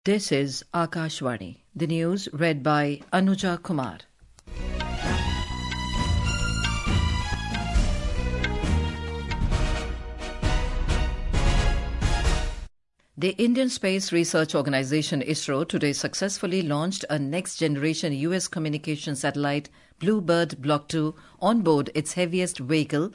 This is Akashvani. The news read by Anuja Kumar. The Indian Space Research Organisation ISRO today successfully launched a next-generation US communication satellite Bluebird Block 2 on board its heaviest vehicle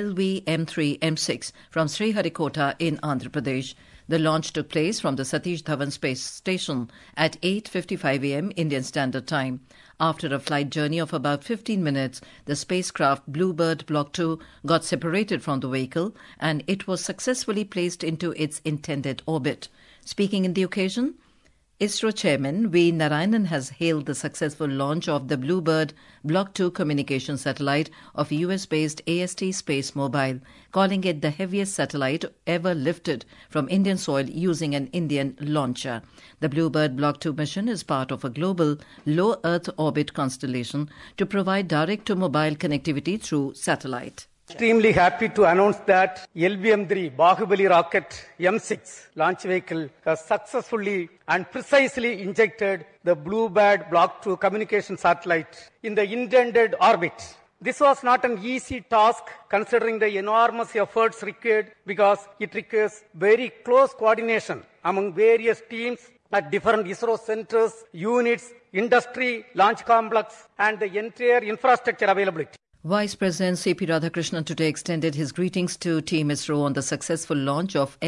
LV-M3-M6 from Sriharikota in Andhra Pradesh. The launch took place from the Satish Dhawan Space Station at 8:55 a.m. Indian Standard Time. After a flight journey of about 15 minutes, the spacecraft Bluebird Block 2 got separated from the vehicle and it was successfully placed into its intended orbit. Speaking in the occasion, ISRO Chairman V. Narayanan has hailed the successful launch of the Bluebird Block 2 communication satellite of US-based AST Space Mobile, calling it the heaviest satellite ever lifted from Indian soil using an Indian launcher. The Bluebird Block 2 mission is part of a global low Earth orbit constellation to provide direct-to-mobile connectivity through satellite. Extremely happy to announce that LV-M3 Bahubali rocket M6 launch vehicle has successfully and precisely injected the Bluebird Block 2 communication satellite in the intended orbit. This was not an easy task considering the enormous efforts required because it requires very close coordination among various teams at different ISRO centers, units, industry, launch complex and the entire infrastructure availability. Vice President C.P. Radhakrishnan today extended his greetings to Team ISRO on the successful launch of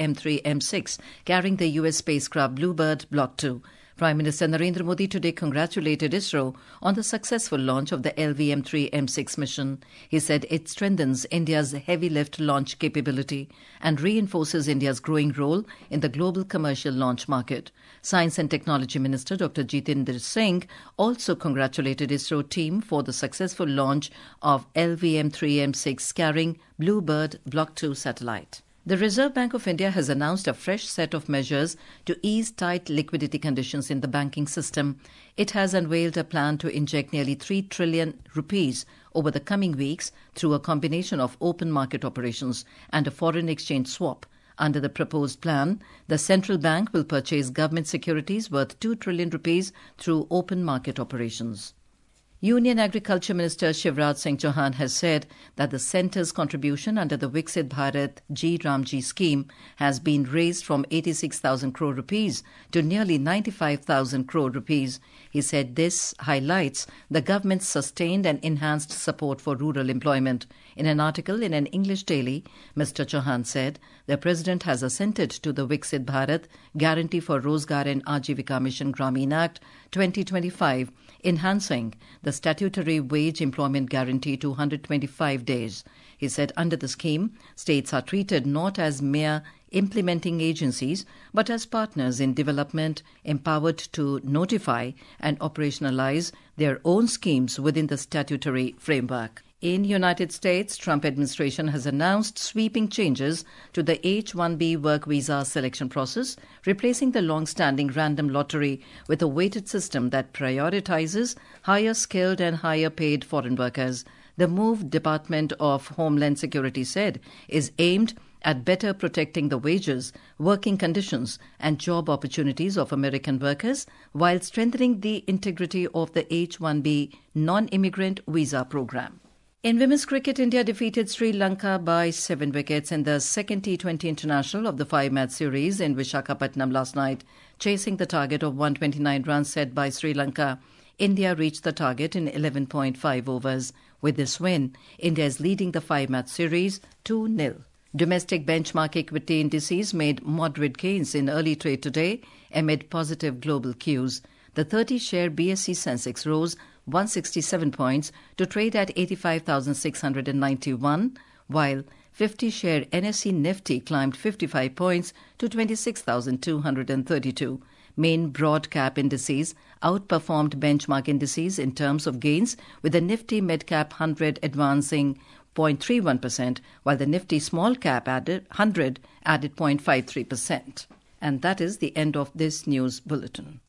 LV-M3-M6 carrying the US spacecraft Bluebird Block 2. Prime Minister Narendra Modi today congratulated ISRO on the successful launch of the LV-M3-M6 mission. He said it strengthens India's heavy lift launch capability and reinforces India's growing role in the global commercial launch market. Science and Technology Minister Dr. Jitendra Singh also congratulated ISRO team for the successful launch of LV-M3-M6 carrying Bluebird Block 2 satellite. The Reserve Bank of India has announced a fresh set of measures to ease tight liquidity conditions in the banking system. It has unveiled a plan to inject nearly 3 trillion rupees over the coming weeks through a combination of open market operations and a foreign exchange swap. Under the proposed plan, the central bank will purchase government securities worth 2 trillion rupees through open market operations. Union Agriculture Minister Shivraj Singh Chauhan has said that the centre's contribution under the Viksit Bharat G Ramji scheme has been raised from 86,000 crore rupees to nearly 95,000 crore rupees. He said this highlights the government's sustained and enhanced support for rural employment. In an article in an English daily, Mr. Chauhan said the President has assented to the Viksit Bharat Guarantee for Rozgar and Ajivika Mission Gramin Act 2025, enhancing the statutory wage employment guarantee to 125 days. He said under the scheme, states are treated not as mere implementing agencies, but as partners in development, empowered to notify and operationalize their own schemes within the statutory framework. In United States, Trump administration has announced sweeping changes to the H-1B work visa selection process, replacing the long-standing random lottery with a weighted system that prioritizes higher skilled and higher paid foreign workers. The move, Department of Homeland Security said, is aimed at better protecting the wages, working conditions and job opportunities of American workers while strengthening the integrity of the H-1B non-immigrant visa program. In women's cricket, India defeated Sri Lanka by 7 wickets in the second T20 international of the 5-match series in Visakhapatnam last night. Chasing the target of 129 runs set by Sri Lanka, India reached the target in 11.5 overs. With this win, India is leading the 5-match series 2-0. Domestic benchmark equity indices made moderate gains in early trade today amid positive global cues. The 30-share BSE Sensex rose 167 points to trade at 85,691, while 50-share NSE Nifty climbed 55 points to 26,232. Main broad-cap indices outperformed benchmark indices in terms of gains, with the Nifty Mid-Cap 100 advancing 0.31%, while the Nifty Small Cap 100 added 0.53%. And that is the end of this news bulletin.